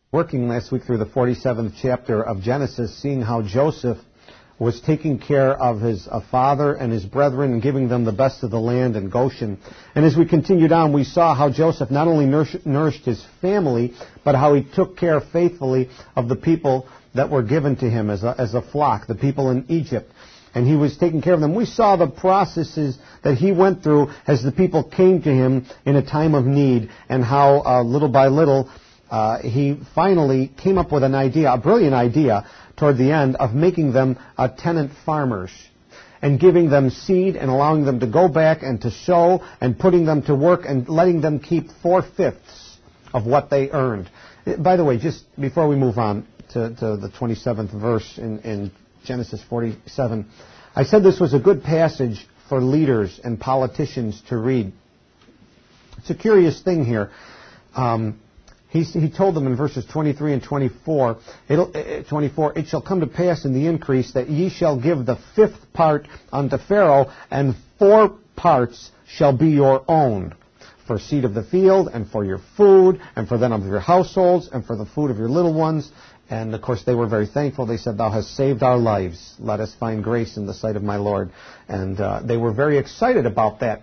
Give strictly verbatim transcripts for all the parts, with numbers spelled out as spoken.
working last week through the forty-seventh chapter of Genesis, seeing how Joseph was taking care of his uh, father and his brethren and giving them the best of the land in Goshen. And as we continued on, we saw how Joseph not only nourished, nourished his family, but how he took care faithfully of the people that were given to him as a, as a flock, the people in Egypt. And he was taking care of them. We saw the processes that he went through as the people came to him in a time of need, and how uh, little by little uh, he finally came up with an idea, a brilliant idea, toward the end, of making them uh, tenant farmers and giving them seed and allowing them to go back and to sow and putting them to work and letting them keep four-fifths of what they earned. By the way, just before we move on to, to the twenty-seventh verse in, in Genesis forty-seven, I said this was a good passage for leaders and politicians to read. It's a curious thing here. Um, He, he told them in verses twenty-three and twenty-four, it'll, uh, twenty-four, it shall come to pass in the increase that ye shall give the fifth part unto Pharaoh, and four parts shall be your own, for seed of the field, and for your food, and for them of your households, and for the food of your little ones. And, of course, they were very thankful. They said, Thou hast saved our lives. Let us find grace in the sight of my Lord. And uh, they were very excited about that.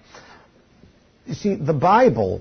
You see, the Bible,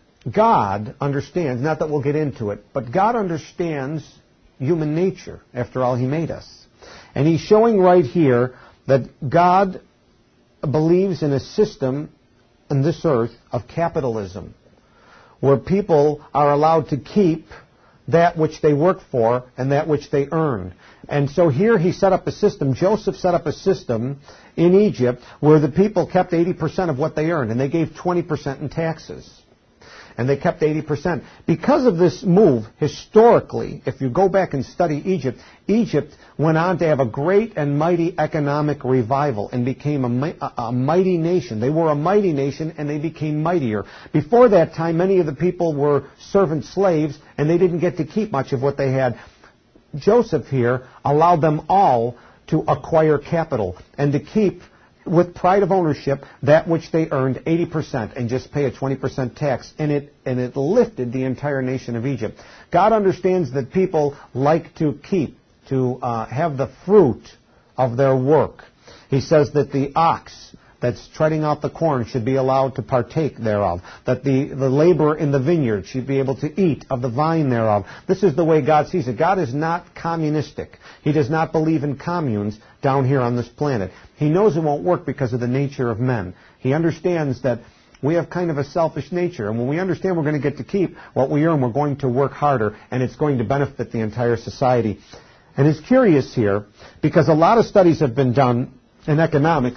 God understands, not that we'll get into it, but God understands human nature. After all, He made us. And He's showing right here that God believes in a system in this earth of capitalism, where people are allowed to keep that which they work for and that which they earn. And so here he set up a system, Joseph set up a system in Egypt where the people kept eighty percent of what they earned, and they gave twenty percent in taxes. And they kept eighty percent. Because of this move, historically, if you go back and study Egypt, Egypt went on to have a great and mighty economic revival and became a, a mighty nation. They were a mighty nation, and they became mightier. Before that time, many of the people were servant slaves, and they didn't get to keep much of what they had. Joseph here allowed them all to acquire capital and to keep, with pride of ownership, that which they earned eighty percent and just pay a twenty percent tax. And it, and it lifted the entire nation of Egypt. God understands that people like to keep, to uh, have the fruit of their work. He says that the ox that's treading out the corn should be allowed to partake thereof, that the, the laborer in the vineyard should be able to eat of the vine thereof. This is the way God sees it. God is not communistic. He does not believe in communes down here on this planet. He knows it won't work because of the nature of men. He understands that we have kind of a selfish nature, and when we understand we're going to get to keep what we earn, we're going to work harder, and it's going to benefit the entire society. And it's curious here, because a lot of studies have been done in economics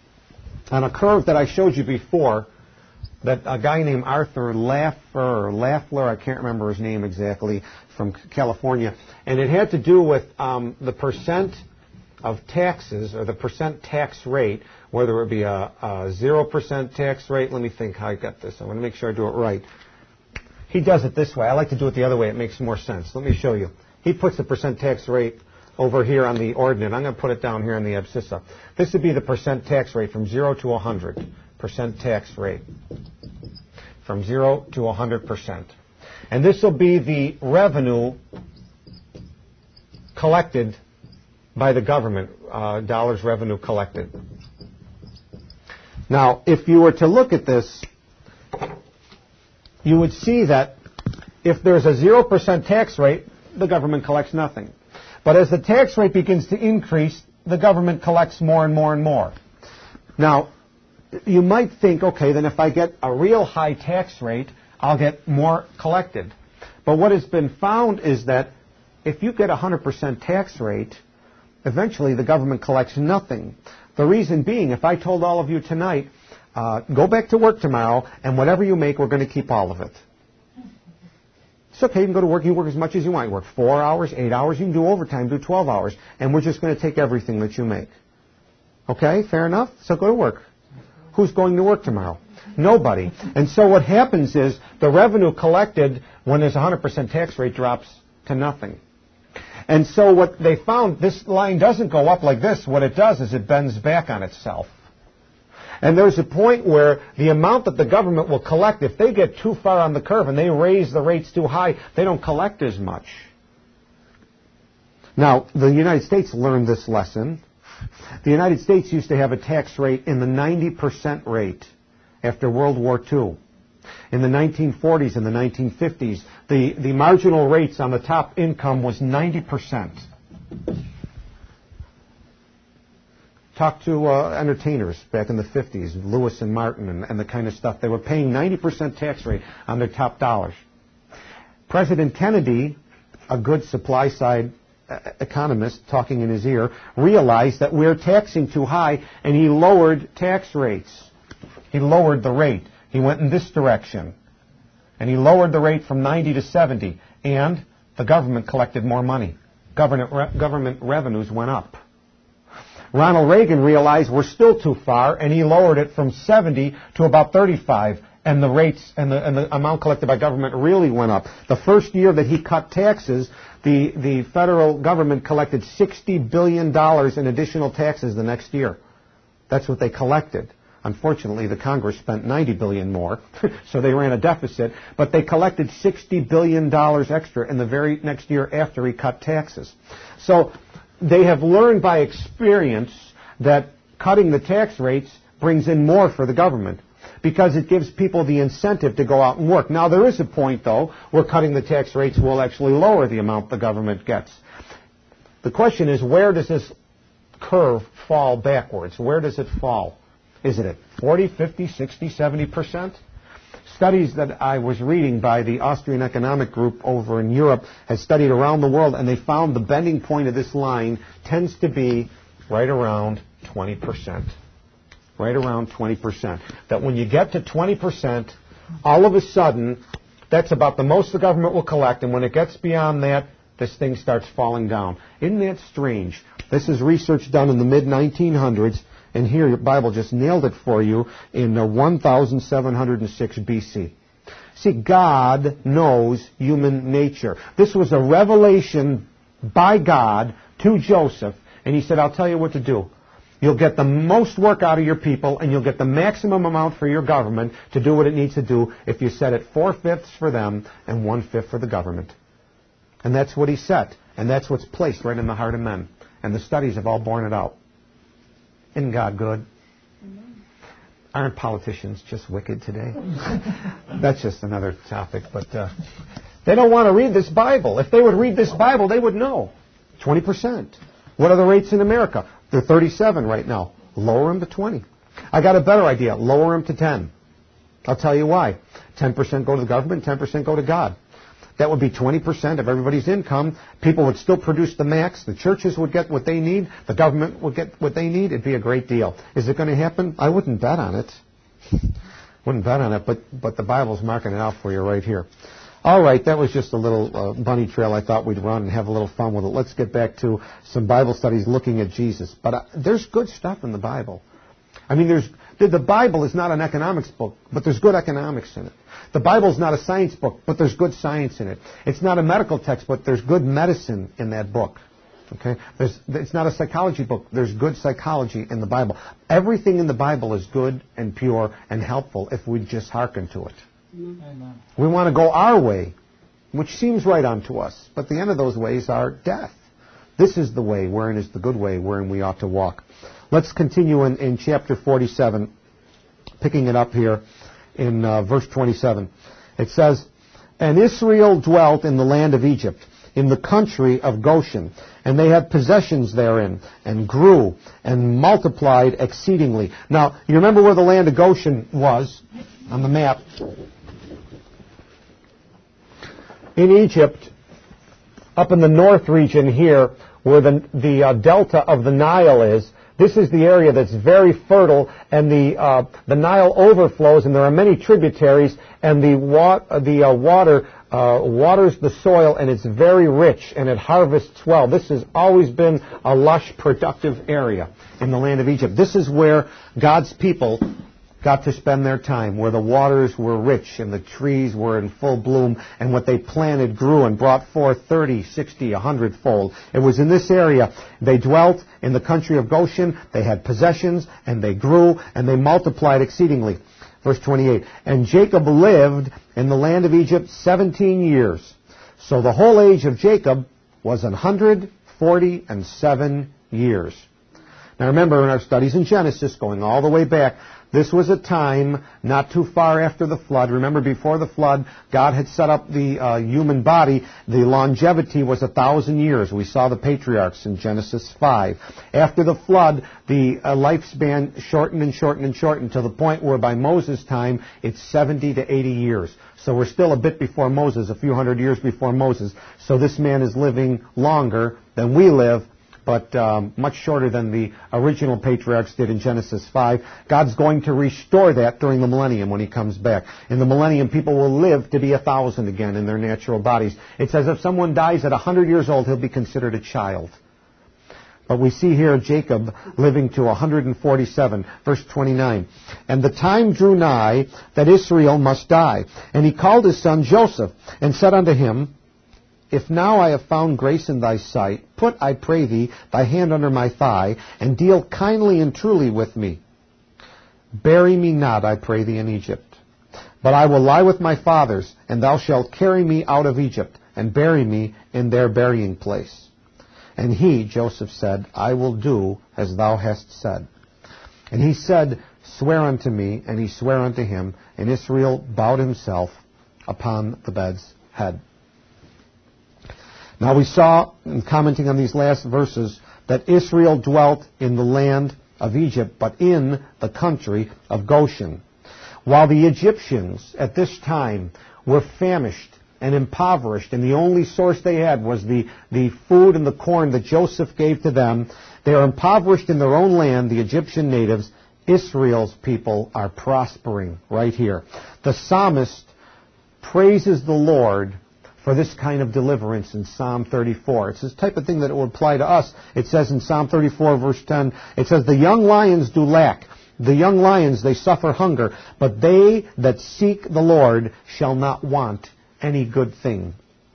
on a curve that I showed you before, that a guy named Arthur Laffer, or Laffler, I can't remember his name exactly, from California, and it had to do with um, the percent of taxes, or the percent tax rate, whether it be a, a zero percent tax rate. Let me think how I got this. I want to make sure I do it right. He does it this way. I like to do it the other way. It makes more sense. Let me show you. He puts the percent tax rate over here on the ordinate. I'm going to put it down here on the abscissa. This would be the percent tax rate from zero to one hundred. Percent tax rate from zero to one hundred percent. And this will be the revenue collected by the government, uh, dollars revenue collected. Now, if you were to look at this, you would see that if there's a zero percent tax rate, the government collects nothing. But as the tax rate begins to increase, the government collects more and more and more. Now, you might think, okay, then if I get a real high tax rate, I'll get more collected. But what has been found is that if you get a one hundred percent tax rate, eventually the government collects nothing. The reason being, if I told all of you tonight, uh, go back to work tomorrow, and whatever you make, we're going to keep all of it. It's okay, you can go to work, you work as much as you want. You work four hours, eight hours, you can do overtime, do twelve hours, and we're just going to take everything that you make. Okay, fair enough? So go to work. Who's going to work tomorrow? Nobody. And so what happens is the revenue collected when there's a one hundred percent tax rate drops to nothing. And so what they found, this line doesn't go up like this. What it does is it bends back on itself. And there's a point where the amount that the government will collect, if they get too far on the curve and they raise the rates too high, they don't collect as much. Now, the United States learned this lesson. The United States used to have a tax rate in the ninety percent rate after World War Two. In the nineteen forties and the nineteen fifties, the, the marginal rates on the top income was ninety percent. Talk to uh, entertainers back in the fifties, Lewis and Martin and, and the kind of stuff. They were paying ninety percent tax rate on their top dollars. President Kennedy, a good supply-side economist talking in his ear, realized that we're taxing too high, and he lowered tax rates. He lowered the rate. He went in this direction. And he lowered the rate from ninety to seventy. And the government collected more money. Government, re- government revenues went up. Ronald Reagan realized we're still too far, and he lowered it from seventy to about thirty-five. And the rates and the, and the amount collected by government really went up. The first year that he cut taxes, the, the federal government collected sixty billion dollars in additional taxes the next year. That's what they collected. Unfortunately, the Congress spent ninety billion dollars more, so they ran a deficit. But they collected sixty billion dollars extra in the very next year after he cut taxes. So they have learned by experience that cutting the tax rates brings in more for the government, because it gives people the incentive to go out and work. Now, there is a point, though, where cutting the tax rates will actually lower the amount the government gets. The question is, where does this curve fall backwards? Where does it fall? Is it at forty, fifty, sixty, seventy percent? Studies that I was reading by the Austrian Economic Group over in Europe had studied around the world, and they found the bending point of this line tends to be right around twenty percent. Right around twenty percent. That when you get to twenty percent, all of a sudden, that's about the most the government will collect, and when it gets beyond that, this thing starts falling down. Isn't that strange? This is research done in the mid nineteen hundreds, and here your Bible just nailed it for you in uh, one thousand seven hundred six B C. See, God knows human nature. This was a revelation by God to Joseph, and he said, I'll tell you what to do. You'll get the most work out of your people, and you'll get the maximum amount for your government to do what it needs to do if you set it four-fifths for them and one-fifth for the government. And that's what he set. And that's what's placed right in the heart of men. And the studies have all borne it out. Isn't God good? Amen. Aren't politicians just wicked today? That's just another topic. But uh, they don't want to read this Bible. If they would read this Bible, they would know. twenty percent. What are the rates in America? They're thirty-seven right now. Lower them to twenty. I got a better idea. Lower them to ten. I'll tell you why. ten percent go to the government, ten percent go to God. That would be twenty percent of everybody's income. People would still produce the max. The churches would get what they need. The government would get what they need. It'd be a great deal. Is it going to happen? I wouldn't bet on it. Wouldn't bet on it, but, but the Bible's marking it out for you right here. All right, that was just a little uh, bunny trail I thought we'd run and have a little fun with it. Let's get back to some Bible studies looking at Jesus. But uh, there's good stuff in the Bible. I mean, there's the Bible is not an economics book, but there's good economics in it. The Bible is not a science book, but there's good science in it. It's not a medical text, but there's good medicine in that book. Okay, there's, it's not a psychology book. There's good psychology in the Bible. Everything in the Bible is good and pure and helpful if we just hearken to it. Amen. We want to go our way, which seems right unto us, but the end of those ways are death. This is the way, wherein is the good way, wherein we ought to walk. Let's continue in, in chapter forty-seven, picking it up here in uh, verse twenty-seven. It says, And Israel dwelt in the land of Egypt, in the country of Goshen, and they had possessions therein, and grew, and multiplied exceedingly. Now, you remember where the land of Goshen was on the map? In Egypt, up in the north region here, where the, the uh, delta of the Nile is, this is the area that's very fertile, and the uh, the Nile overflows, and there are many tributaries, and the, wa- the uh, water uh, waters the soil, and it's very rich, and it harvests well. This has always been a lush, productive area in the land of Egypt. This is where God's people got to spend their time, where the waters were rich and the trees were in full bloom, and what they planted grew and brought forth thirty, sixty, a hundredfold. It was in this area. They dwelt in the country of Goshen. They had possessions, and they grew, and they multiplied exceedingly. Verse twenty-eight, and Jacob lived in the land of Egypt seventeen years. So the whole age of Jacob was one hundred forty and seven years. Now remember, in our studies in Genesis, going all the way back, this was a time not too far after the flood. Remember, before the flood, God had set up the uh, human body. The longevity was a thousand years. We saw the patriarchs in Genesis five. After the flood, the uh, lifespan shortened and shortened and shortened to the point where by Moses' time, it's seventy to eighty years. So we're still a bit before Moses, a few hundred years before Moses. So this man is living longer than we live, but um, much shorter than the original patriarchs did in Genesis five. God's going to restore that during the millennium when he comes back. In the millennium, people will live to be a thousand again in their natural bodies. It says if someone dies at one hundred years old, he'll be considered a child. But we see here Jacob living to one hundred forty-seven, verse twenty-nine. And the time drew nigh that Israel must die. And he called his son Joseph, and said unto him, If now I have found grace in thy sight, put, I pray thee, thy hand under my thigh, and deal kindly and truly with me. Bury me not, I pray thee, in Egypt. But I will lie with my fathers, and thou shalt carry me out of Egypt, and bury me in their burying place. And he, Joseph, said, I will do as thou hast said. And he said, Swear unto me, and he sware unto him, and Israel bowed himself upon the bed's head. Now we saw, in commenting on these last verses, that Israel dwelt in the land of Egypt, but in the country of Goshen. While the Egyptians at this time were famished and impoverished, and the only source they had was the, the food and the corn that Joseph gave to them, they are impoverished in their own land, the Egyptian natives. Israel's people are prospering right here. The psalmist praises the Lord for this kind of deliverance in Psalm thirty-four. It's this type of thing that it would apply to us. It says in Psalm thirty-four, verse ten, it says, The young lions do lack. The young lions, they suffer hunger. But they that seek the Lord shall not want any good thing.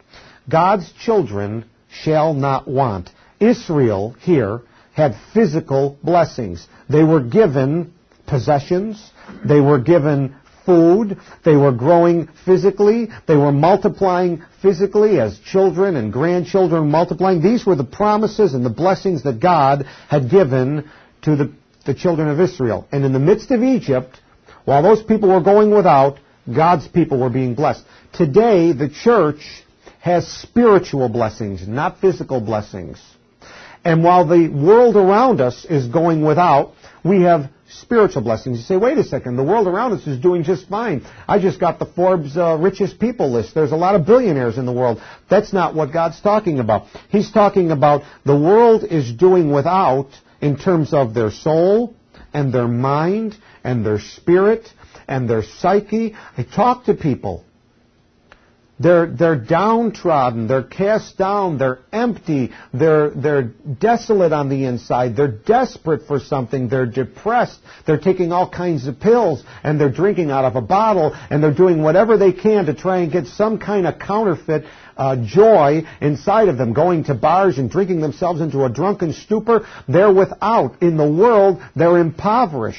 God's children shall not want. Israel here had physical blessings. They were given possessions. They were given food. They were growing physically. They were multiplying physically as children and grandchildren multiplying. These were the promises and the blessings that God had given to the, the children of Israel. And in the midst of Egypt, while those people were going without, God's people were being blessed. Today, the church has spiritual blessings, not physical blessings. And while the world around us is going without, we have spiritual blessings. You say, wait a second, the world around us is doing just fine. I just got the Forbes uh, richest people list. There's a lot of billionaires in the world. That's not what God's talking about. He's talking about the world is doing without in terms of their soul and their mind and their spirit and their psyche. I talk to people. They're, they're downtrodden, they're cast down, they're empty, they're, they're desolate on the inside, they're desperate for something, they're depressed, they're taking all kinds of pills, and they're drinking out of a bottle, and they're doing whatever they can to try and get some kind of counterfeit uh, joy inside of them, going to bars and drinking themselves into a drunken stupor. They're without. In the world, they're impoverished.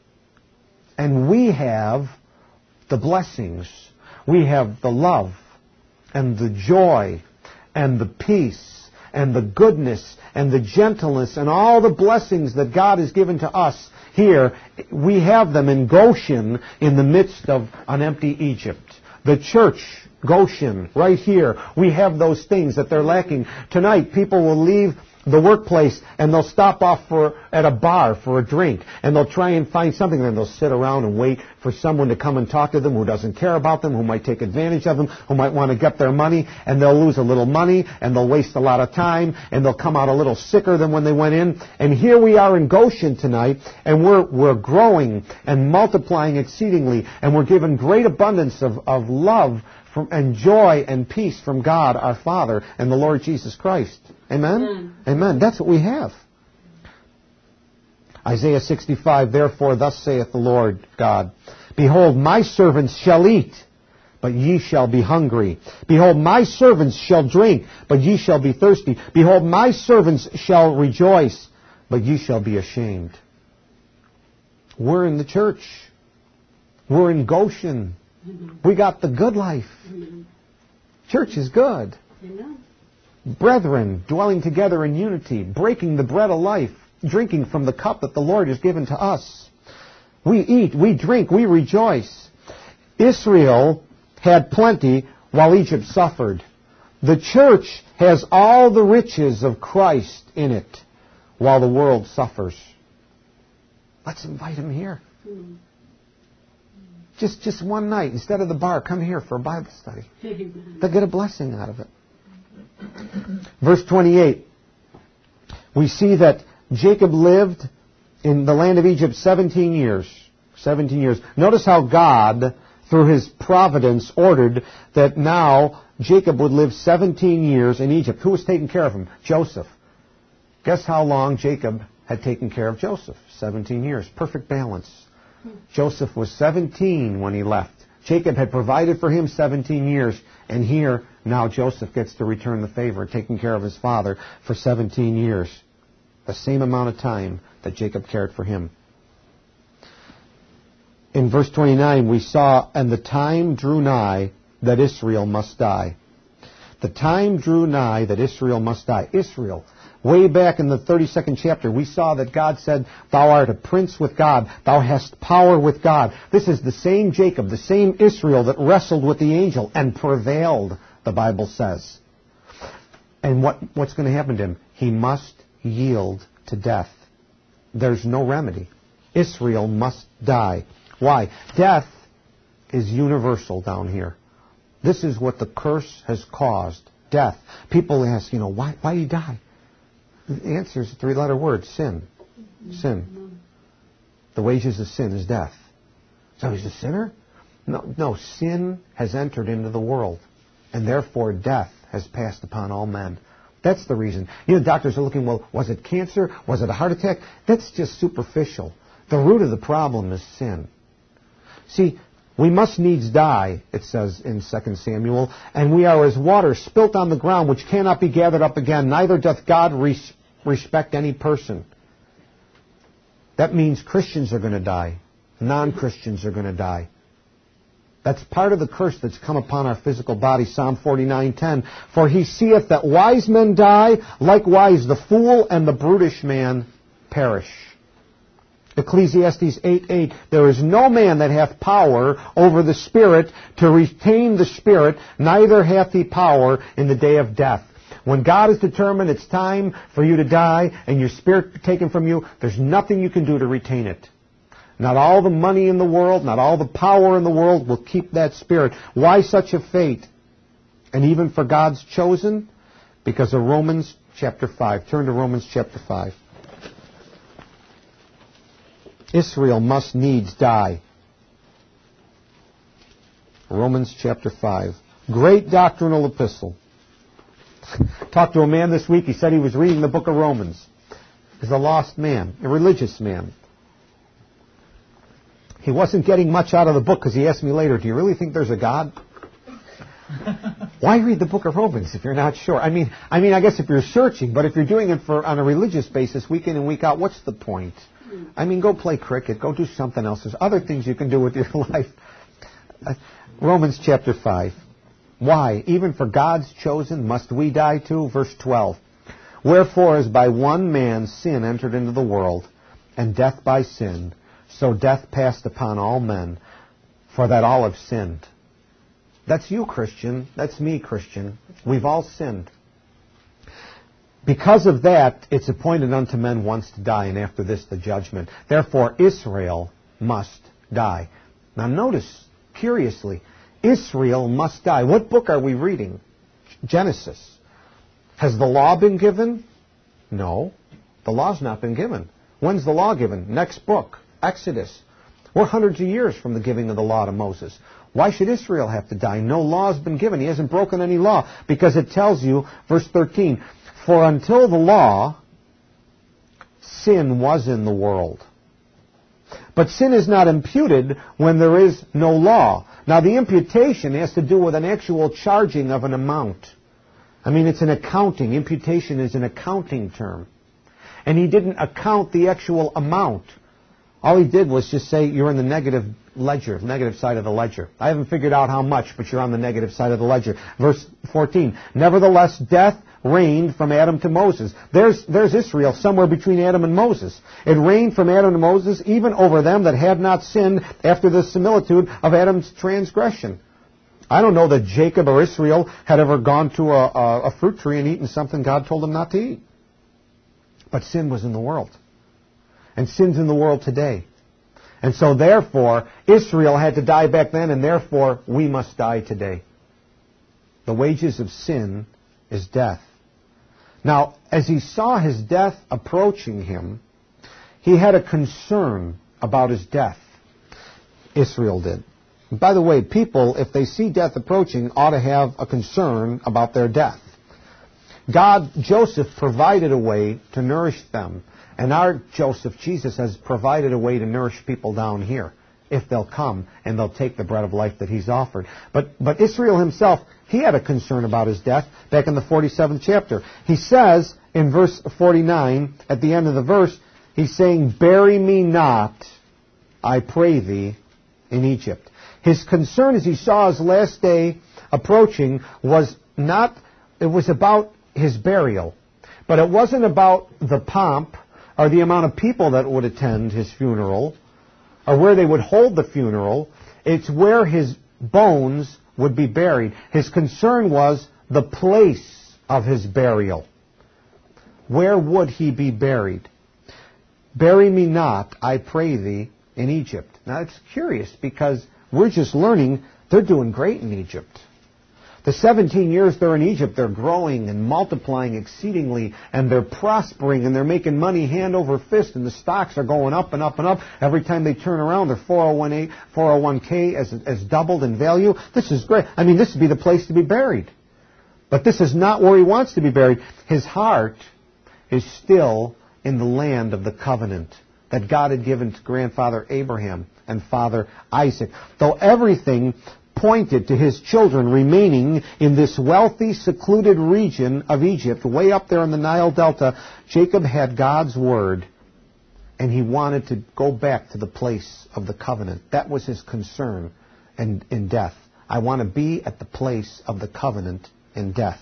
And we have the blessings. We have the love and the joy and the peace and the goodness and the gentleness and all the blessings that God has given to us here. We have them in Goshen in the midst of an empty Egypt. The church, Goshen, right here, we have those things that they're lacking. Tonight, people will leave the workplace and they'll stop off for at a bar for a drink, and they'll try and find something, and they'll sit around and wait for someone to come and talk to them who doesn't care about them, who might take advantage of them, who might want to get their money, and they'll lose a little money, and they'll waste a lot of time, and they'll come out a little sicker than when they went in. And here we are in Goshen tonight, and we're we're growing and multiplying exceedingly, and we're given great abundance of, of love from, and joy and peace from God our Father and the Lord Jesus Christ. Amen? Amen. Amen. That's what we have. Isaiah sixty-five, therefore thus saith the Lord God, behold, my servants shall eat, but ye shall be hungry. Behold, my servants shall drink, but ye shall be thirsty. Behold, my servants shall rejoice, but ye shall be ashamed. We're in the church. We're in Goshen. Mm-hmm. We got the good life. Mm-hmm. Church is good. Amen. Brethren, dwelling together in unity, breaking the bread of life, drinking from the cup that the Lord has given to us. We eat, we drink, we rejoice. Israel had plenty while Egypt suffered. The church has all the riches of Christ in it while the world suffers. Let's invite him here. Mm. Just just one night, instead of the bar, come here for a Bible study. They'll get a blessing out of it. Verse twenty-eight, we see that Jacob lived in the land of Egypt seventeen years. seventeen years. Notice how God, through his providence, ordered that now Jacob would live seventeen years in Egypt. Who was taking care of him? Joseph. Guess how long Jacob had taken care of Joseph? seventeen years. Perfect balance. Joseph was seventeen when he left. Jacob had provided for him seventeen years. And here, now Joseph gets to return the favor, taking care of his father for seventeen years. The same amount of time that Jacob cared for him. In verse twenty-nine, we saw, and the time drew nigh that Israel must die. The time drew nigh that Israel must die. Israel. Way back in the thirty-second chapter, we saw that God said, thou art a prince with God. Thou hast power with God. This is the same Jacob, the same Israel that wrestled with the angel and prevailed, the Bible says. And what, what's going to happen to him? He must yield to death. There's no remedy. Israel must die. Why? Death is universal down here. This is what the curse has caused. Death. People ask, you know, why, why did he die? The answer is a three-letter word, sin. Sin. The wages of sin is death. So he's a sinner? No, no, sin has entered into the world, and therefore death has passed upon all men. That's the reason. You know, doctors are looking, well, was it cancer? Was it a heart attack? That's just superficial. The root of the problem is sin. See, we must needs die, it says in Second Samuel, and we are as water spilt on the ground, which cannot be gathered up again, neither doth God res- respect any person. That means Christians are going to die. Non-Christians are going to die. That's part of the curse that's come upon our physical body. Psalm forty-nine ten. For he seeth that wise men die, likewise the fool and the brutish man perish. Ecclesiastes eight eight. There is no man that hath power over the spirit to retain the spirit, neither hath he power in the day of death. When God has determined it's time for you to die and your spirit taken from you, there's nothing you can do to retain it. Not all the money in the world, not all the power in the world will keep that spirit. Why such a fate? And even for God's chosen? Because of Romans chapter five. Turn to Romans chapter five. Israel must needs die. Romans chapter five. Great doctrinal epistle. Talked to a man this week. He said he was reading the book of Romans. He's a lost man, a religious man. He wasn't getting much out of the book because he asked me later, do you really think there's a God? Why read the book of Romans if you're not sure? I mean, I mean, I guess if you're searching, but if you're doing it for on a religious basis, week in and week out, what's the point? I mean, go play cricket, go do something else. There's other things you can do with your life. Uh, Romans chapter five. Why? Even for God's chosen, must we die too? Verse twelve. Wherefore, as by one man sin entered into the world, and death by sin, so death passed upon all men, for that all have sinned. That's you, Christian. That's me, Christian. We've all sinned. Because of that, it's appointed unto men once to die, and after this the judgment. Therefore, Israel must die. Now notice, curiously, Israel must die. What book are we reading? Genesis. Has the law been given? No. The law's not been given. When's the law given? Next book, Exodus. We're hundreds of years from the giving of the law to Moses. Why should Israel have to die? No law has been given. He hasn't broken any law. Because it tells you, verse thirteen, for until the law, sin was in the world. But sin is not imputed when there is no law. Now, the imputation has to do with an actual charging of an amount. I mean, it's an accounting. Imputation is an accounting term. And he didn't account the actual amount. All he did was just say, you're in the negative ledger, negative side of the ledger. I haven't figured out how much, but you're on the negative side of the ledger. Verse fourteen, nevertheless, death reigned from Adam to Moses. There's, there's Israel somewhere between Adam and Moses. It reigned from Adam to Moses, even over them that had not sinned after the similitude of Adam's transgression. I don't know that Jacob or Israel had ever gone to a, a, a fruit tree and eaten something God told them not to eat. But sin was in the world. And sin's in the world today. And so therefore, Israel had to die back then, and therefore we must die today. The wages of sin is death. Now, as he saw his death approaching him, he had a concern about his death. Israel did. And by the way, people, if they see death approaching, ought to have a concern about their death. God, Joseph, provided a way to nourish them. And our Joseph, Jesus, has provided a way to nourish people down here if they'll come and they'll take the bread of life that he's offered. But, but Israel himself, he had a concern about his death back in the forty-seventh chapter. He says in verse forty-nine, at the end of the verse, he's saying, bury me not, I pray thee, in Egypt. His concern as he saw his last day approaching was not, it was about his burial. But it wasn't about the pomp or the amount of people that would attend his funeral or where they would hold the funeral. It's where his bones would be buried. His concern was the place of his burial. Where would he be buried? Bury me not, I pray thee, in Egypt. Now it's curious because we're just learning they're doing great in Egypt. The seventeen years they're in Egypt, they're growing and multiplying exceedingly, and they're prospering, and they're making money hand over fist, and the stocks are going up and up and up. Every time they turn around, their four oh one k has, has doubled in value. This is great. I mean, this would be the place to be buried. But this is not where he wants to be buried. His heart is still in the land of the covenant that God had given to grandfather Abraham and father Isaac. Though everything pointed to his children remaining in this wealthy, secluded region of Egypt, way up there in the Nile Delta, Jacob had God's word, and he wanted to go back to the place of the covenant. That was his concern in, in death. I want to be at the place of the covenant in death.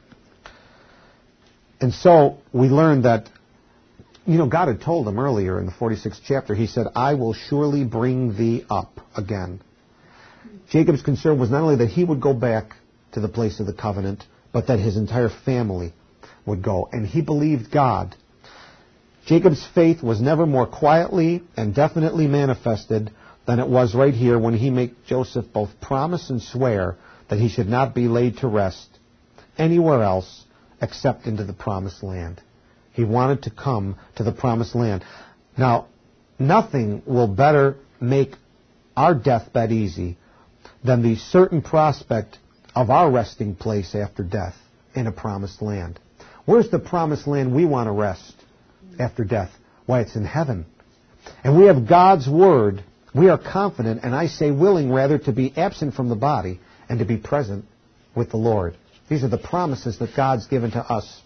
And so we learned that, you know, God had told him earlier in the forty-sixth chapter, he said, I will surely bring thee up again. Jacob's concern was not only that he would go back to the place of the covenant, but that his entire family would go. And he believed God. Jacob's faith was never more quietly and definitely manifested than it was right here when he made Joseph both promise and swear that he should not be laid to rest anywhere else except into the promised land. He wanted to come to the promised land. Now, nothing will better make our deathbed easy than the certain prospect of our resting place after death in a promised land. Where's the promised land we want to rest after death? Why, it's in heaven. And we have God's word. We are confident, and I say willing rather, to be absent from the body and to be present with the Lord. These are the promises that God's given to us.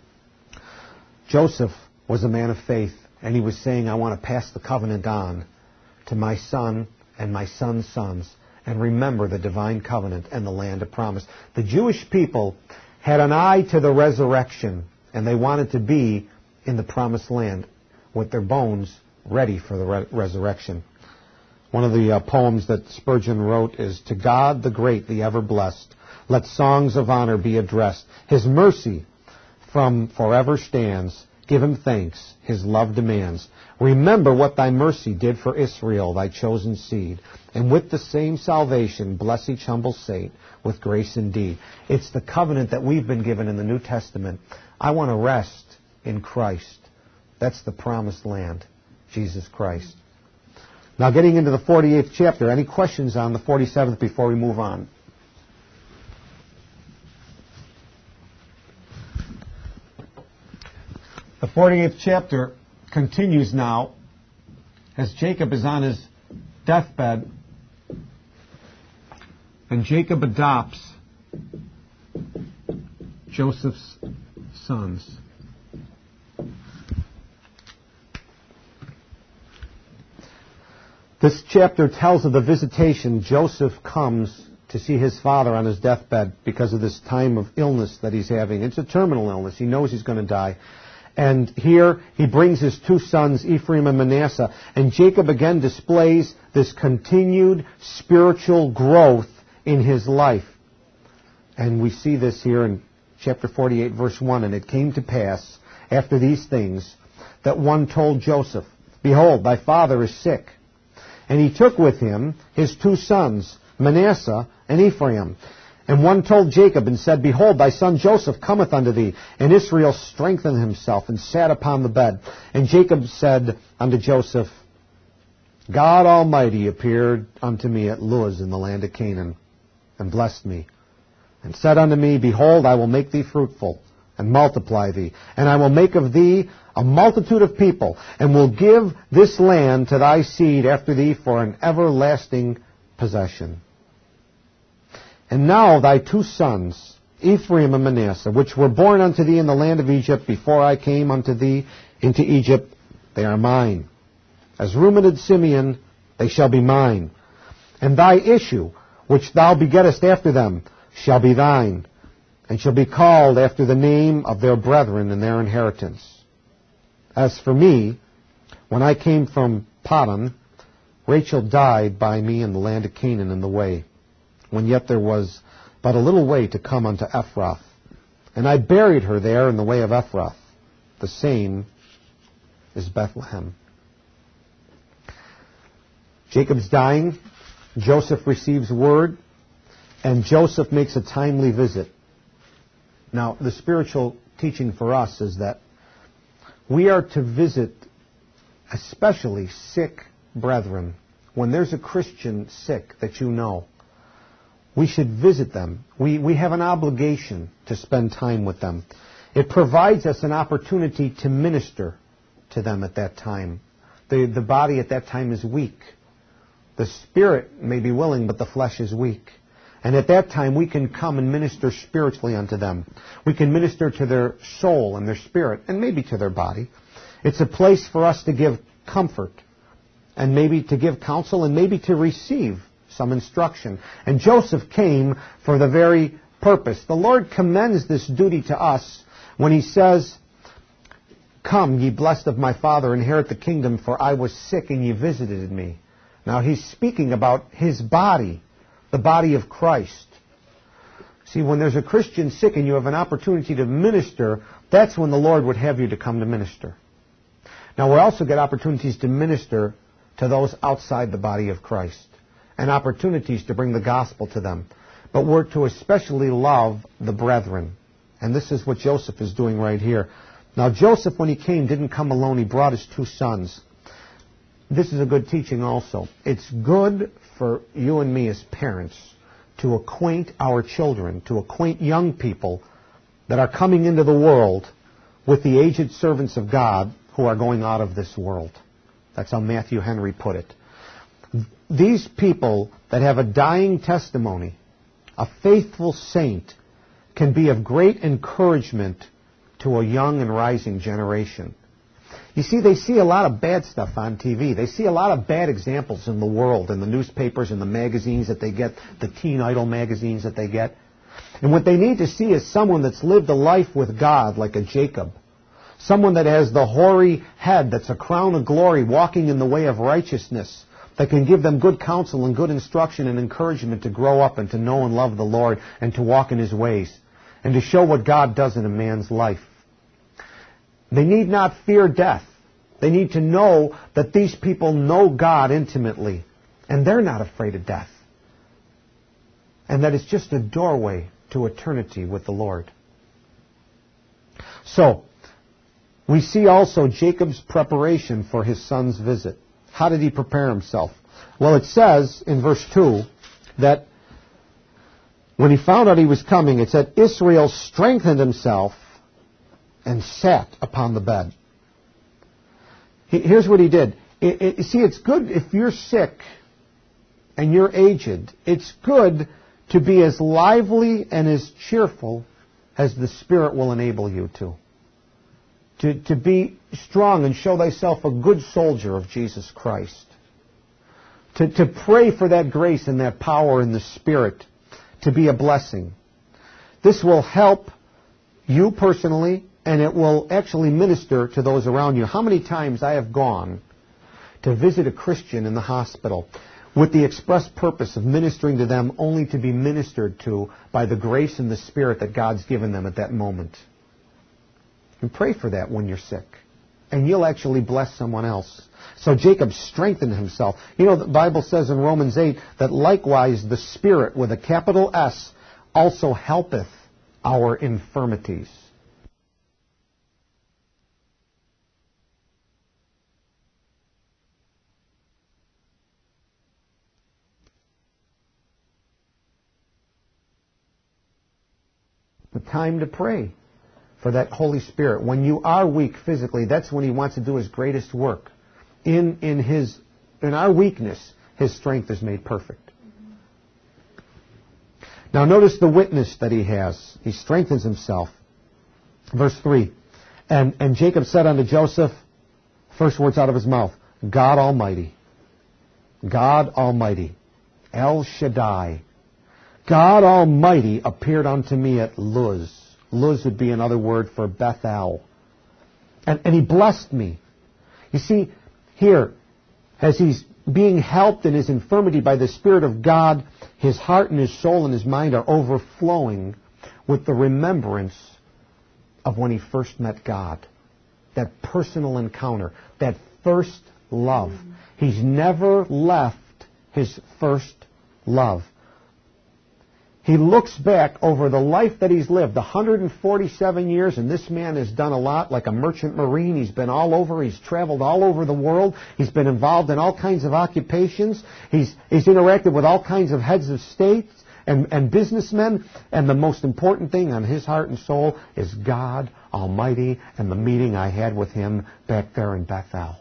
Joseph was a man of faith, and he was saying, I want to pass the covenant on to my son and my son's sons, and remember the divine covenant and the land of promise. The Jewish people had an eye to the resurrection, and they wanted to be in the promised land with their bones ready for the re- resurrection. One of the uh, poems that Spurgeon wrote is, To God the great, the ever blessed, let songs of honor be addressed. His mercy from forever stands. Give him thanks, his love demands. Remember what thy mercy did for Israel, thy chosen seed. And with the same salvation, bless each humble saint with grace indeed. It's the covenant that we've been given in the New Testament. I want to rest in Christ. That's the promised land, Jesus Christ. Now getting into the forty-eighth chapter, any questions on the forty-seventh before we move on? The forty-eighth chapter continues now as Jacob is on his deathbed, and Jacob adopts Joseph's sons. This chapter tells of the visitation. Joseph comes to see his father on his deathbed because of this time of illness that he's having. It's a terminal illness. He knows he's going to die. And here he brings his two sons, Ephraim and Manasseh. And Jacob again displays this continued spiritual growth in his life. And we see this here in chapter forty-eight, verse one. And it came to pass, after these things, that one told Joseph, Behold, thy father is sick. And he took with him his two sons, Manasseh and Ephraim. And one told Jacob and said, Behold, thy son Joseph cometh unto thee. And Israel strengthened himself and sat upon the bed. And Jacob said unto Joseph, God Almighty appeared unto me at Luz in the land of Canaan, and blessed me, and said unto me, Behold, I will make thee fruitful, and multiply thee, and I will make of thee a multitude of people, and will give this land to thy seed after thee for an everlasting possession. And now thy two sons, Ephraim and Manasseh, which were born unto thee in the land of Egypt before I came unto thee into Egypt, they are mine. As Reuben and Simeon, they shall be mine. And thy issue, which thou begettest after them, shall be thine, and shall be called after the name of their brethren and their inheritance. As for me, when I came from Paddan, Rachel died by me in the land of Canaan in the way, when yet there was but a little way to come unto Ephrath. And I buried her there in the way of Ephrath. The same is Bethlehem. Jacob's dying. Joseph receives word, and Joseph makes a timely visit. Now, the spiritual teaching for us is that we are to visit especially sick brethren. When there's a Christian sick that you know, we should visit them. We, we have an obligation to spend time with them. It provides us an opportunity to minister to them at that time. The, the body at that time is weak. The spirit may be willing, but the flesh is weak. And at that time, we can come and minister spiritually unto them. We can minister to their soul and their spirit, and maybe to their body. It's a place for us to give comfort, and maybe to give counsel, and maybe to receive some instruction. And Joseph came for the very purpose. The Lord commends this duty to us when He says, Come, ye blessed of my Father, inherit the kingdom, for I was sick, and ye visited me. Now, He's speaking about His body, the body of Christ. See, when there's a Christian sick and you have an opportunity to minister, that's when the Lord would have you to come to minister. Now, we also get opportunities to minister to those outside the body of Christ, and opportunities to bring the gospel to them. But we're to especially love the brethren. And this is what Joseph is doing right here. Now, Joseph, when he came, didn't come alone. He brought his two sons. This is a good teaching also. It's good for you and me as parents to acquaint our children, to acquaint young people that are coming into the world with the aged servants of God who are going out of this world. That's how Matthew Henry put it. These people that have a dying testimony, a faithful saint, can be of great encouragement to a young and rising generation. You see, they see a lot of bad stuff on T V. They see a lot of bad examples in the world, in the newspapers, in the magazines that they get, the Teen Idol magazines that they get. And what they need to see is someone that's lived a life with God like a Jacob. Someone that has the hoary head that's a crown of glory, walking in the way of righteousness, that can give them good counsel and good instruction and encouragement to grow up and to know and love the Lord and to walk in His ways and to show what God does in a man's life. They need not fear death. They need to know that these people know God intimately, and they're not afraid of death. And that it's just a doorway to eternity with the Lord. So, we see also Jacob's preparation for his son's visit. How did he prepare himself? Well, it says in verse two that when he found out he was coming, it said, Israel strengthened himself and sat upon the bed. Here's what he did. It, it, see, it's good if you're sick and you're aged. It's good to be as lively and as cheerful as the Spirit will enable you to. To, to be strong and show thyself a good soldier of Jesus Christ. To, to pray for that grace and that power in the Spirit to be a blessing. This will help you personally, and it will actually minister to those around you. How many times I have gone to visit a Christian in the hospital with the express purpose of ministering to them, only to be ministered to by the grace and the Spirit that God's given them at that moment. And pray for that when you're sick. And you'll actually bless someone else. So Jacob strengthened himself. You know, the Bible says in Romans eight that likewise the Spirit, with a capital S, also helpeth our infirmities. The time to pray for that Holy Spirit. When you are weak physically, that's when He wants to do His greatest work. In in His in our weakness, His strength is made perfect. Now notice the witness that he has. He strengthens himself. Verse three. And and Jacob said unto Joseph, first words out of his mouth, God Almighty. God Almighty. El Shaddai. God Almighty appeared unto me at Luz. Luz would be another word for Bethel. And, and He blessed me. You see, here, as he's being helped in his infirmity by the Spirit of God, his heart and his soul and his mind are overflowing with the remembrance of when he first met God. That personal encounter, that first love. He's never left his first love. He looks back over the life that he's lived, one hundred forty-seven years, and this man has done a lot, like a merchant marine. He's been all over. He's traveled all over the world. He's been involved in all kinds of occupations. He's, he's interacted with all kinds of heads of states and, and businessmen. And the most important thing on his heart and soul is God Almighty and the meeting I had with Him back there in Bethel.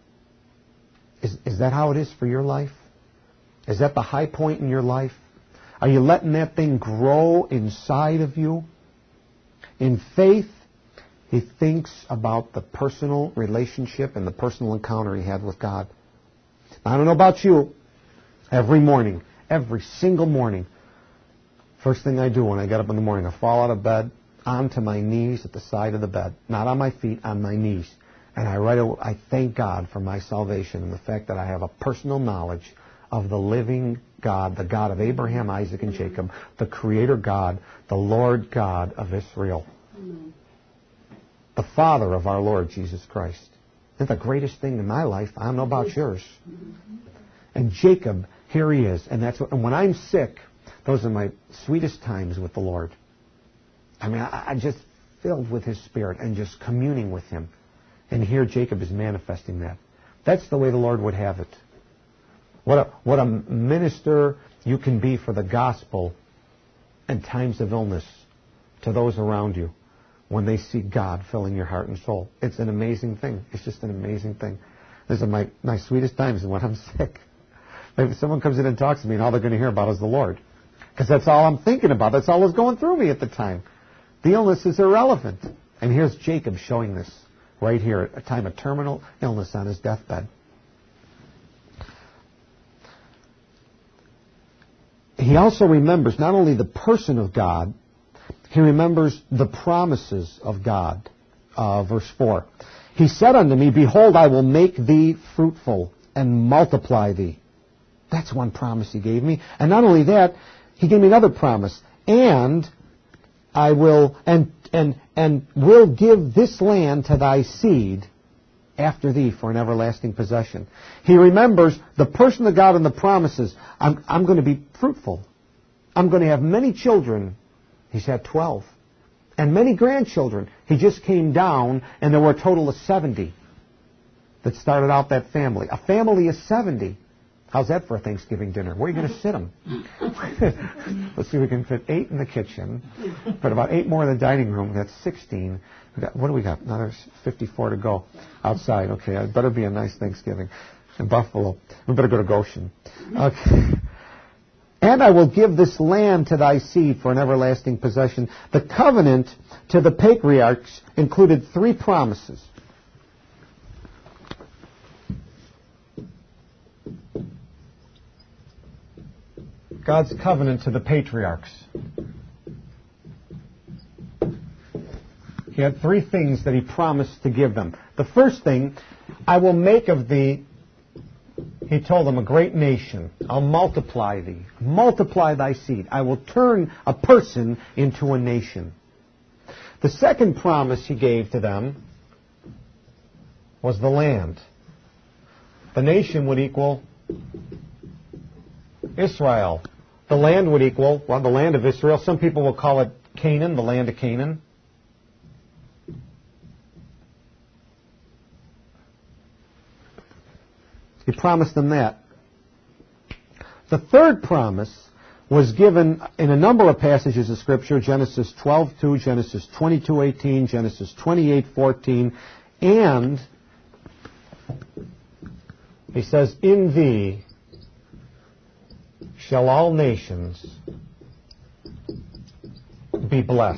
Is, is that how it is for your life? Is that the high point in your life? Are you letting that thing grow inside of you? In faith, he thinks about the personal relationship and the personal encounter he had with God. Now, I don't know about you. Every morning, every single morning, first thing I do when I get up in the morning, I fall out of bed onto my knees at the side of the bed. Not on my feet, on my knees. And I, write a, I thank God for my salvation and the fact that I have a personal knowledge of the living God, the God of Abraham, Isaac, and Jacob, the Creator God, the Lord God of Israel, Amen. The Father of our Lord Jesus Christ. Isn't that the greatest thing in my life? I don't know about yours. And Jacob, here he is. And that's what, and when I'm sick, those are my sweetest times with the Lord. I mean, I, I just filled with His Spirit and just communing with Him. And here Jacob is manifesting that. That's the way the Lord would have it. What a, what a minister you can be for the gospel in times of illness to those around you when they see God filling your heart and soul. It's an amazing thing. It's just an amazing thing. These are my, my sweetest times when I'm sick. If someone comes in and talks to me and all they're going to hear about is the Lord. Because that's all I'm thinking about. That's all that's going through me at the time. The illness is irrelevant. And here's Jacob showing this right here at a time of terminal illness on his deathbed. He also remembers not only the person of God, he remembers the promises of God. Uh, verse four. He said unto me, Behold, I will make thee fruitful and multiply thee. That's one promise he gave me. And not only that, he gave me another promise. And I will and and and will give this land to thy seed after thee for an everlasting possession. He remembers the person of God and the promises. I'm, I'm going to be fruitful. I'm going to have many children. He's had twelve. And many grandchildren. He just came down, and there were a total of seventy that started out that family. A family is seventy. How's that for a Thanksgiving dinner? Where are you going to sit them? Let's see, we can fit eight in the kitchen, but about eight more in the dining room. That's sixteen. We got, what do we got? Another fifty-four to go outside. Okay, it better be a nice Thanksgiving in Buffalo. We better go to Goshen. Okay. And I will give this land to thy seed for an everlasting possession. The covenant to the patriarchs included three promises. God's covenant to the patriarchs. He had three things that he promised to give them. The first thing, I will make of thee, he told them, a great nation. I'll multiply thee. Multiply thy seed. I will turn a person into a nation. The second promise he gave to them was the land. The nation would equal Israel. The land would equal, well, the land of Israel. Some people will call it Canaan, the land of Canaan. He promised them that. The third promise was given in a number of passages of Scripture, Genesis twelve two, Genesis twenty-two eighteen, Genesis twenty-eight fourteen, and he says, in thee shall all nations be blessed.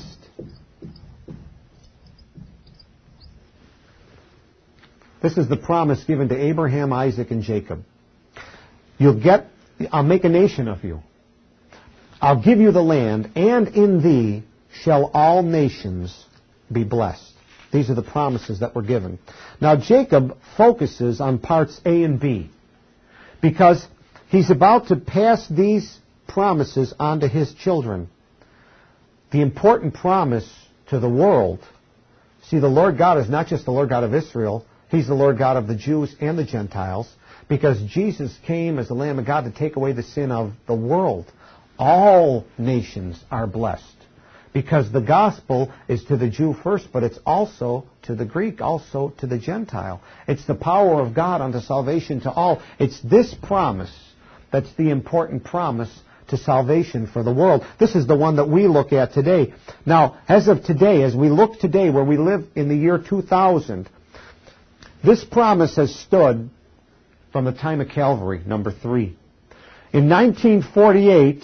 This is the promise given to Abraham, Isaac, and Jacob. You'll get, I'll make a nation of you. I'll give you the land, and in thee shall all nations be blessed. These are the promises that were given. Now Jacob focuses on parts A and B because he's about to pass these promises on to his children. The important promise to the world. See, the Lord God is not just the Lord God of Israel. He's the Lord God of the Jews and the Gentiles, because Jesus came as the Lamb of God to take away the sin of the world. All nations are blessed, because the gospel is to the Jew first, but it's also to the Greek, also to the Gentile. It's the power of God unto salvation to all. It's this promise that's the important promise to salvation for the world. This is the one that we look at today. Now, as of today, as we look today, where we live in the year two thousand, this promise has stood from the time of Calvary, number three. In nineteen forty-eight,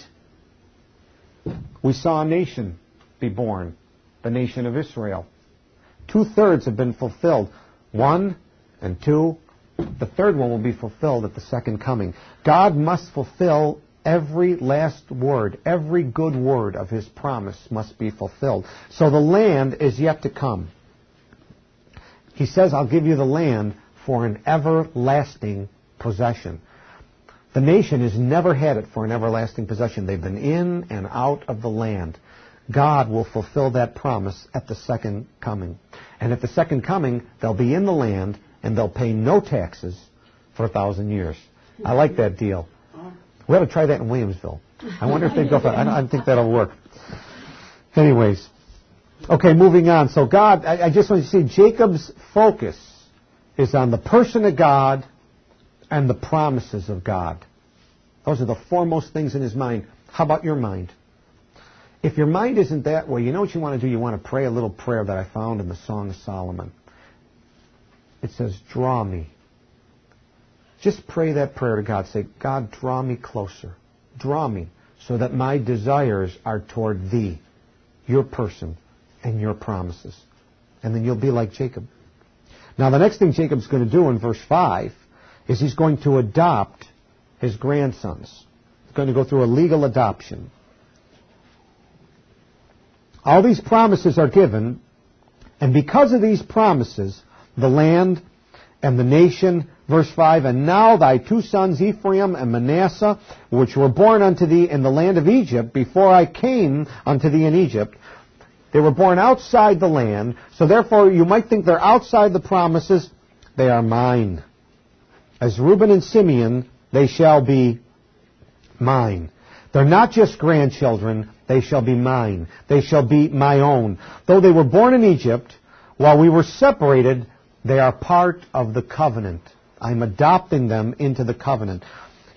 we saw a nation be born, the nation of Israel. Two-thirds have been fulfilled. One and two. The third one will be fulfilled at the second coming. God must fulfill every last word. Every good word of his promise must be fulfilled. So the land is yet to come. He says, I'll give you the land for an everlasting possession. The nation has never had it for an everlasting possession. They've been in and out of the land. God will fulfill that promise at the second coming. And at the second coming, they'll be in the land and they'll pay no taxes for a thousand years. I like that deal. We ought to try that in Williamsville. I wonder if they'd go for it. I don't, I don't think that'll work. Anyways. Okay, moving on. So God, I, I just want you to see, Jacob's focus is on the person of God and the promises of God. Those are the foremost things in his mind. How about your mind? If your mind isn't that way, you know what you want to do? You want to pray a little prayer that I found in the Song of Solomon. It says, draw me. Just pray that prayer to God. Say, God, draw me closer. Draw me so that my desires are toward thee, your person, and your promises. And then you'll be like Jacob. Now the next thing Jacob's going to do in verse five is he's going to adopt his grandsons. He's going to go through a legal adoption. All these promises are given, and because of these promises, the land and the nation, verse five, and now thy two sons Ephraim and Manasseh, which were born unto thee in the land of Egypt, before I came unto thee in Egypt, they were born outside the land, so therefore you might think they're outside the promises. They are mine. As Reuben and Simeon, they shall be mine. They're not just grandchildren, they shall be mine. They shall be my own. Though they were born in Egypt, while we were separated, they are part of the covenant. I'm adopting them into the covenant.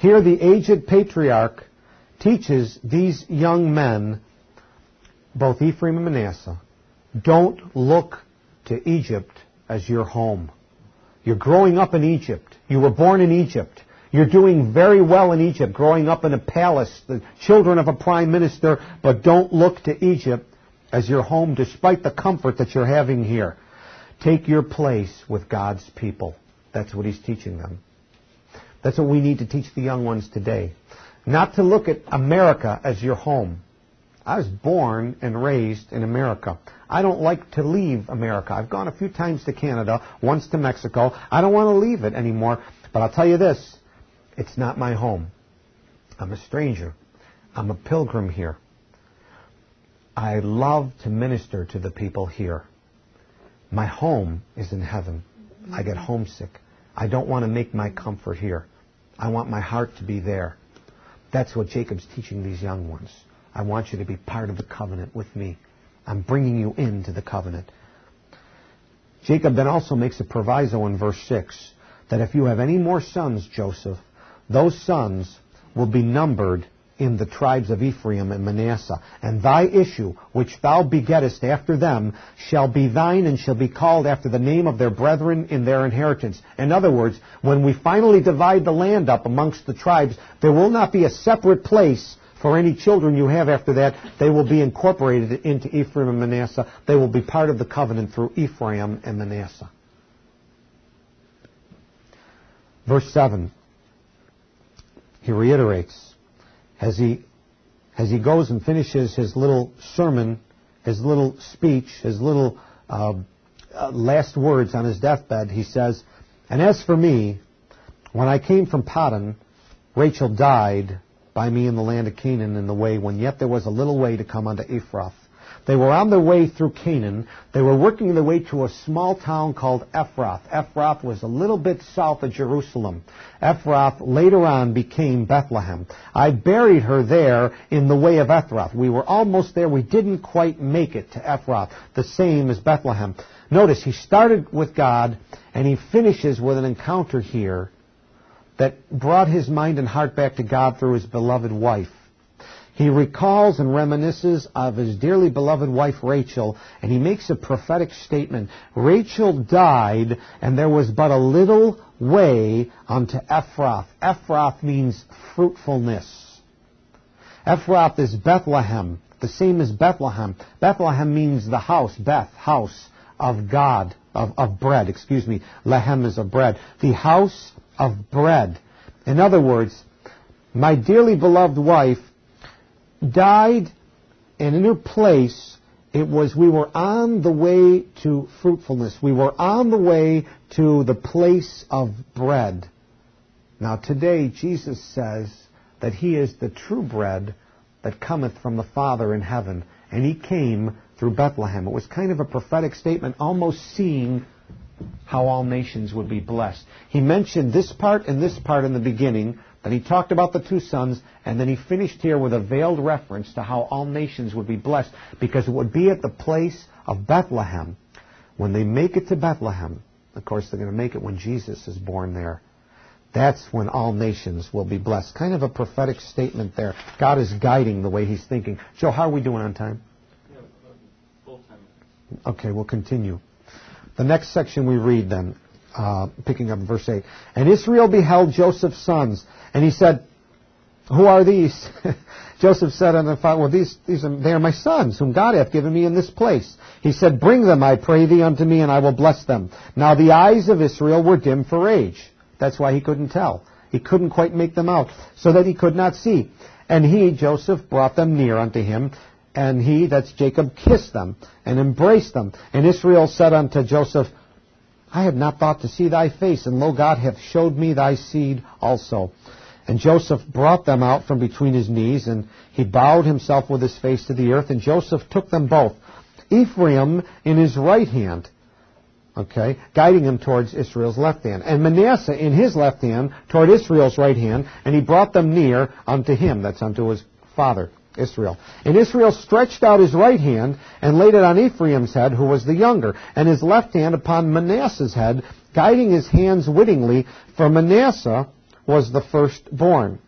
Here the aged patriarch teaches these young men, both Ephraim and Manasseh, don't look to Egypt as your home. You're growing up in Egypt. You were born in Egypt. You're doing very well in Egypt, growing up in a palace, the children of a prime minister, but don't look to Egypt as your home despite the comfort that you're having here. Take your place with God's people. That's what he's teaching them. That's what we need to teach the young ones today. Not to look at America as your home. I was born and raised in America. I don't like to leave America. I've gone a few times to Canada, once to Mexico. I don't want to leave it anymore. But I'll tell you this, it's not my home. I'm a stranger. I'm a pilgrim here. I love to minister to the people here. My home is in heaven. I get homesick. I don't want to make my comfort here. I want my heart to be there. That's what Jacob's teaching these young ones. I want you to be part of the covenant with me. I'm bringing you into the covenant. Jacob then also makes a proviso in verse six that if you have any more sons, Joseph, those sons will be numbered in the tribes of Ephraim and Manasseh. And thy issue, which thou begettest after them, shall be thine and shall be called after the name of their brethren in their inheritance. In other words, when we finally divide the land up amongst the tribes, there will not be a separate place for any children you have after that. They will be incorporated into Ephraim and Manasseh. They will be part of the covenant through Ephraim and Manasseh. Verse seven, he reiterates, as he, as he goes and finishes his little sermon, his little speech, his little uh, uh, last words on his deathbed, he says, and as for me, when I came from Paddan, Rachel died by me in the land of Canaan in the way when yet there was a little way to come unto Ephrath. They were on their way through Canaan. They were working their way to a small town called Ephrath. Ephrath was a little bit south of Jerusalem. Ephrath later on became Bethlehem. I buried her there in the way of Ephrath. We were almost there. We didn't quite make it to Ephrath, the same as Bethlehem. Notice he started with God and he finishes with an encounter here that brought his mind and heart back to God through his beloved wife. He recalls and reminisces of his dearly beloved wife Rachel, and he makes a prophetic statement. Rachel died, and there was but a little way unto Ephrath. Ephrath means fruitfulness. Ephrath is Bethlehem, the same as Bethlehem. Bethlehem means the house, Beth, house of God, of, of bread, excuse me. Lehem is of bread. The house of bread. In other words, my dearly beloved wife died, and in her place, it was we were on the way to fruitfulness. We were on the way to the place of bread. Now today, Jesus says that he is the true bread that cometh from the Father in heaven, and he came through Bethlehem. It was kind of a prophetic statement, almost seeing how all nations would be blessed. He mentioned this part and this part in the beginning. Then he talked about the two sons, and then he finished here with a veiled reference to how all nations would be blessed, because it would be at the place of Bethlehem. When they make it to Bethlehem, of course they're going to make it when Jesus is born there. That's when all nations will be blessed. Kind of a prophetic statement there. God is guiding the way he's thinking. Joe, how are we doing on time? Yeah, full time. Okay, we'll continue. The next section we read then. Uh, picking up verse eight. And Israel beheld Joseph's sons, and he said, who are these? Joseph said unto the father, well, these, these are, they are my sons, whom God hath given me in this place. He said, bring them, I pray thee, unto me, and I will bless them. Now the eyes of Israel were dim for age. That's why he couldn't tell. He couldn't quite make them out, so that he could not see. And he, Joseph, brought them near unto him, and he, that's Jacob, kissed them, and embraced them. And Israel said unto Joseph, I had not thought to see thy face, and lo, God hath showed me thy seed also. And Joseph brought them out from between his knees, and he bowed himself with his face to the earth, and Joseph took them both, Ephraim in his right hand, okay, guiding him towards Israel's left hand, and Manasseh in his left hand toward Israel's right hand, and he brought them near unto him, that's unto his father, Israel. And Israel stretched out his right hand and laid it on Ephraim's head, who was the younger, and his left hand upon Manasseh's head, guiding his hands wittingly, for Manasseh was the firstborn.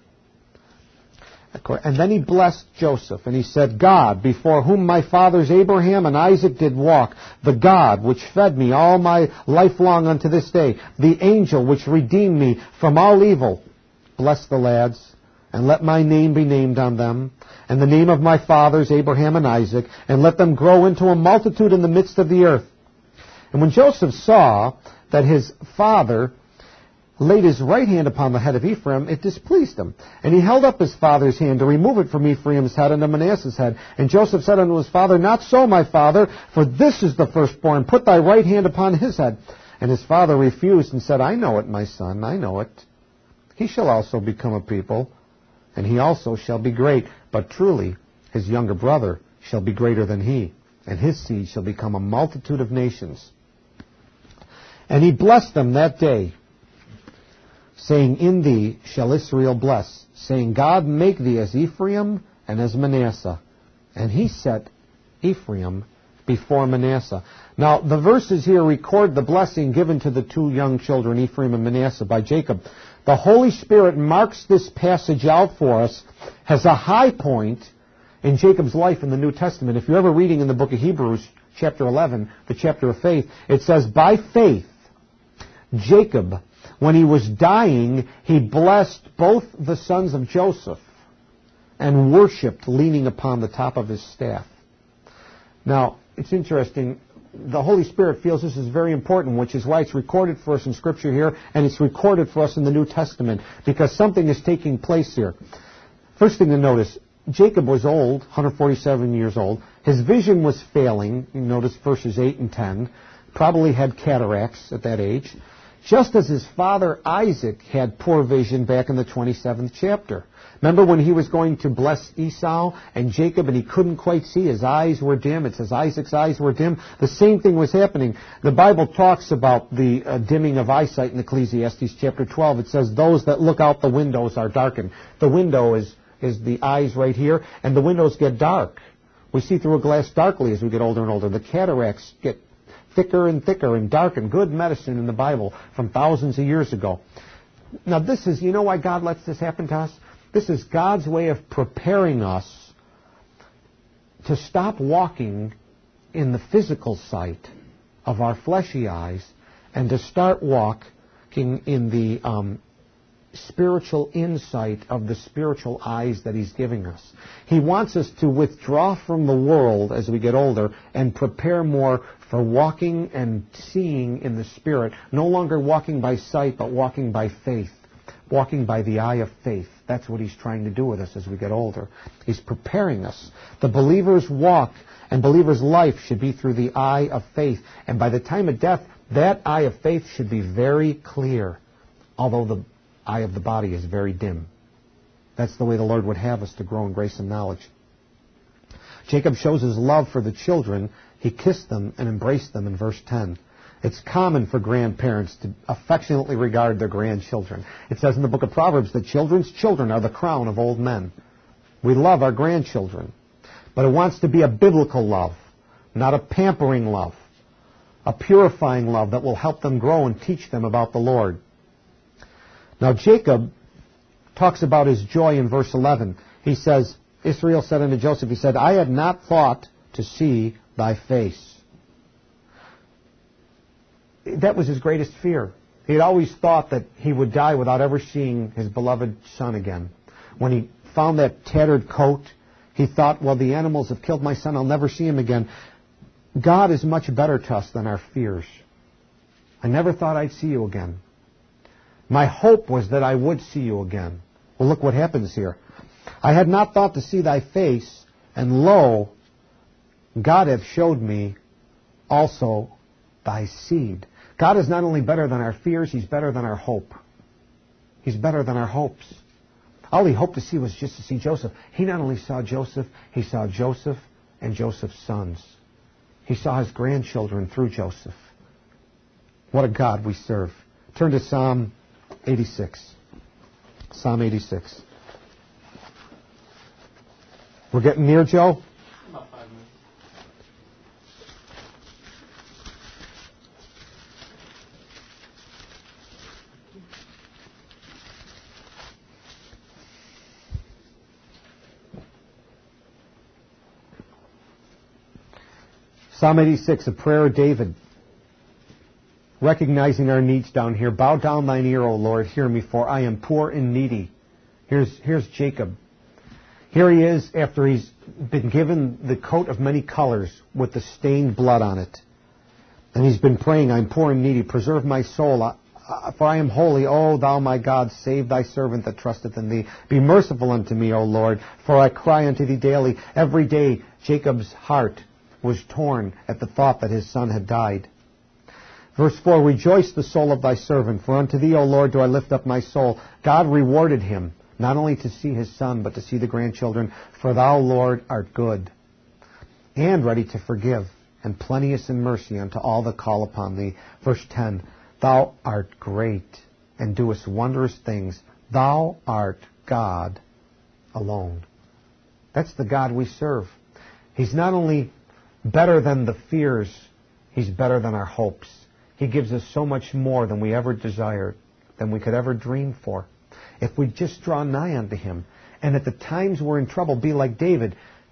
And then he blessed Joseph, and he said, God, before whom my fathers Abraham and Isaac did walk, the God which fed me all my life long unto this day, the angel which redeemed me from all evil, bless the lads, and let my name be named on them, and the name of my fathers Abraham and Isaac, and let them grow into a multitude in the midst of the earth. And when Joseph saw that his father laid his right hand upon the head of Ephraim, it displeased him. And he held up his father's hand to remove it from Ephraim's head unto Manasseh's head. And Joseph said unto his father, Not so, my father, for this is the firstborn. Put thy right hand upon his head. And his father refused and said, I know it, my son, I know it. He shall also become a people, and he also shall be great. But truly his younger brother shall be greater than he, and his seed shall become a multitude of nations. And he blessed them that day, saying, In thee shall Israel bless, saying, God make thee as Ephraim and as Manasseh. And he set Ephraim before Manasseh. Now, the verses here record the blessing given to the two young children, Ephraim and Manasseh, by Jacob. The Holy Spirit marks this passage out for us as a high point in Jacob's life in the New Testament. If you're ever reading in the book of Hebrews, chapter eleven, the chapter of faith, it says, By faith, Jacob, when he was dying, he blessed both the sons of Joseph and worshipped leaning upon the top of his staff. Now, it's interesting. The Holy Spirit feels this is very important, which is why it's recorded for us in Scripture here, and it's recorded for us in the New Testament, because something is taking place here. First thing to notice, Jacob was old, one hundred forty-seven years old. His vision was failing. You notice verses eight and ten. Probably had cataracts at that age. Just as his father Isaac had poor vision back in the twenty-seventh chapter. Remember when he was going to bless Esau and Jacob and he couldn't quite see? His eyes were dim. It says Isaac's eyes were dim. The same thing was happening. The Bible talks about the uh, dimming of eyesight in Ecclesiastes chapter twelve. It says those that look out the windows are darkened. The window is, is the eyes right here, and the windows get dark. We see through a glass darkly as we get older and older. The cataracts get thicker and thicker and dark, and good medicine in the Bible from thousands of years ago. Now this is, you know why God lets this happen to us? This is God's way of preparing us to stop walking in the physical sight of our fleshy eyes and to start walking in the um, spiritual insight of the spiritual eyes that He's giving us. He wants us to withdraw from the world as we get older and prepare more for walking and seeing in the Spirit, no longer walking by sight, but walking by faith, walking by the eye of faith. That's what He's trying to do with us as we get older. He's preparing us. The believer's walk and believer's life should be through the eye of faith. And by the time of death, that eye of faith should be very clear, although the eye of the body is very dim. That's the way the Lord would have us to grow in grace and knowledge. Jacob shows his love for the children. He kissed them and embraced them in verse ten. It's common for grandparents to affectionately regard their grandchildren. It says in the book of Proverbs that children's children are the crown of old men. We love our grandchildren, but it wants to be a biblical love, not a pampering love, a purifying love that will help them grow and teach them about the Lord. Now Jacob talks about his joy in verse eleven. He says, Israel said unto Joseph, he said, I had not thought to see thy face. That was his greatest fear. He had always thought that he would die without ever seeing his beloved son again. When he found that tattered coat, he thought, well, the animals have killed my son. I'll never see him again. God is much better to us than our fears. I never thought I'd see you again. My hope was that I would see you again. Well, look what happens here. I had not thought to see thy face, and lo, God hath showed me also thy seed. God is not only better than our fears, He's better than our hope. He's better than our hopes. All he hoped to see was just to see Joseph. He not only saw Joseph, he saw Joseph and Joseph's sons. He saw his grandchildren through Joseph. What a God we serve. Turn to Psalm eighty-six. Psalm eighty-six. We're getting near, Joe? About five minutes. Psalm eighty-six, a prayer of David. Recognizing our needs down here. Bow down thine ear, O Lord, hear me, for I am poor and needy. Here's, here's Jacob. Here he is after he's been given the coat of many colors with the stained blood on it. And he's been praying, I'm poor and needy, preserve my soul, for I am holy. O thou my God, save thy servant that trusteth in thee. Be merciful unto me, O Lord, for I cry unto thee daily. Every day Jacob's heart was torn at the thought that his son had died. Verse four, rejoice the soul of thy servant, for unto thee, O Lord, do I lift up my soul. God rewarded him, not only to see his son, but to see the grandchildren. For thou, Lord, art good, and ready to forgive, and plenteous in mercy unto all that call upon thee. Verse ten, thou art great, and doest wondrous things. Thou art God alone. That's the God we serve. He's not only better than the fears, he's better than our hopes. He gives us so much more than we ever desired, than we could ever dream for. If we just draw nigh unto him, and at the times we're in trouble, be like David.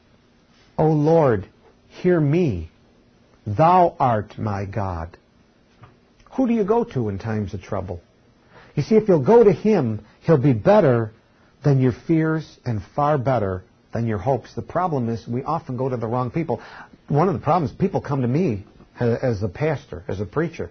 O Lord, hear me. Thou art my God. Who do you go to in times of trouble? You see, if you'll go to him, he'll be better than your fears and far better than your hopes. The problem is we often go to the wrong people. One of the problems, people come to me as a pastor, as a preacher.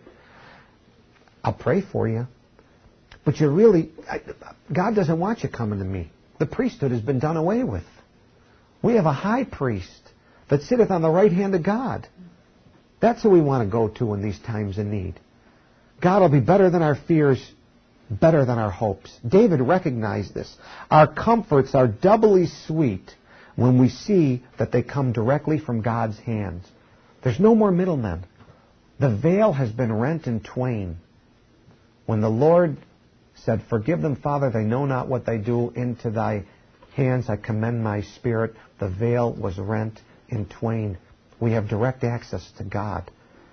I'll pray for you. But you really, God doesn't want you coming to me. The priesthood has been done away with. We have a high priest that sitteth on the right hand of God. That's who we want to go to in these times of need. God will be better than our fears, better than our hopes. David recognized this. Our comforts are doubly sweet when we see that they come directly from God's hands. There's no more middlemen. The veil has been rent in twain. When the Lord said, forgive them, Father, they know not what they do. Into thy hands I commend my spirit. The veil was rent in twain. We have direct access to God.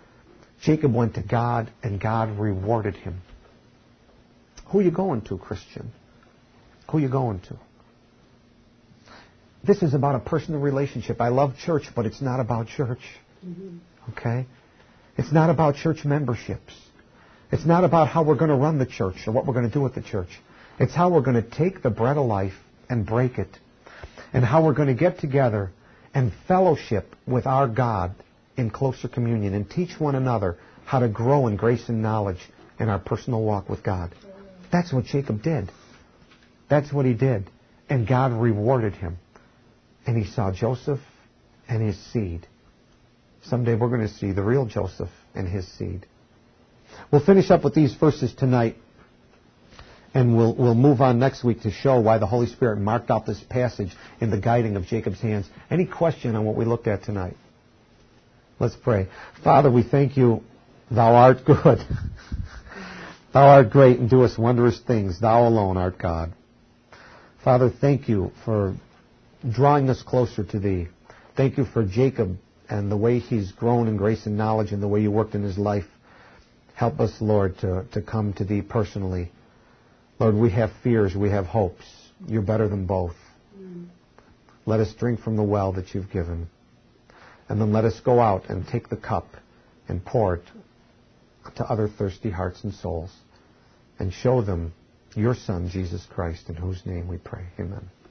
Jacob went to God, and God rewarded him. Who are you going to, Christian? Who are you going to? This is about a personal relationship. I love church, but it's not about church. Okay? It's not about church memberships. It's not about how we're going to run the church or what we're going to do with the church. It's how we're going to take the bread of life and break it. And how we're going to get together and fellowship with our God in closer communion and teach one another how to grow in grace and knowledge in our personal walk with God. That's what Jacob did. That's what he did. And God rewarded him. And he saw Joseph and his seed. Someday we're going to see the real Joseph and his seed. We'll finish up with these verses tonight. And we'll, we'll move on next week to show why the Holy Spirit marked out this passage in the guiding of Jacob's hands. Any question on what we looked at tonight? Let's pray. Father, we thank you. Thou art good. Thou art great and doest wondrous things. Thou alone art God. Father, thank you for drawing us closer to thee. Thank you for Jacob and the way he's grown in grace and knowledge and the way you worked in his life. Help us, Lord, to, to come to thee personally. Lord, we have fears, we have hopes. You're better than both. Mm. Let us drink from the well that you've given. And then let us go out and take the cup and pour it to other thirsty hearts and souls and show them your Son, Jesus Christ, in whose name we pray. Amen.